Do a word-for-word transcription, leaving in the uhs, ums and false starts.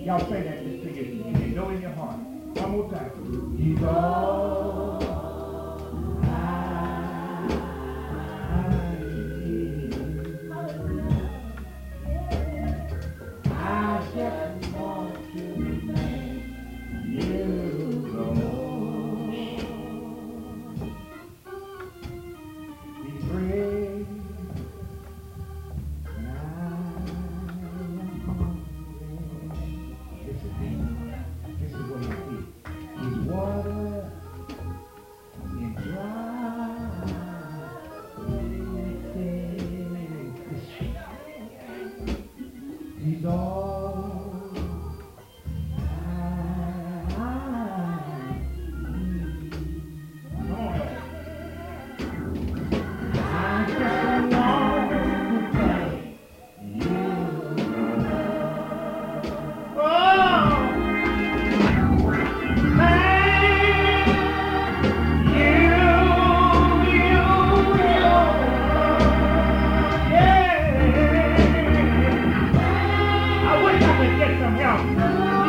Y'all say that just to you. You know in your heart. One more time. He's all I need. I just want to thank you, Lord. He prayed when I am hungry. This is it. This is what he did. He's water in dry places. He's all I need. Come on, y'all. I just want to thank you. Oh, thank you, you, you. Yeah. I wish I could get some help.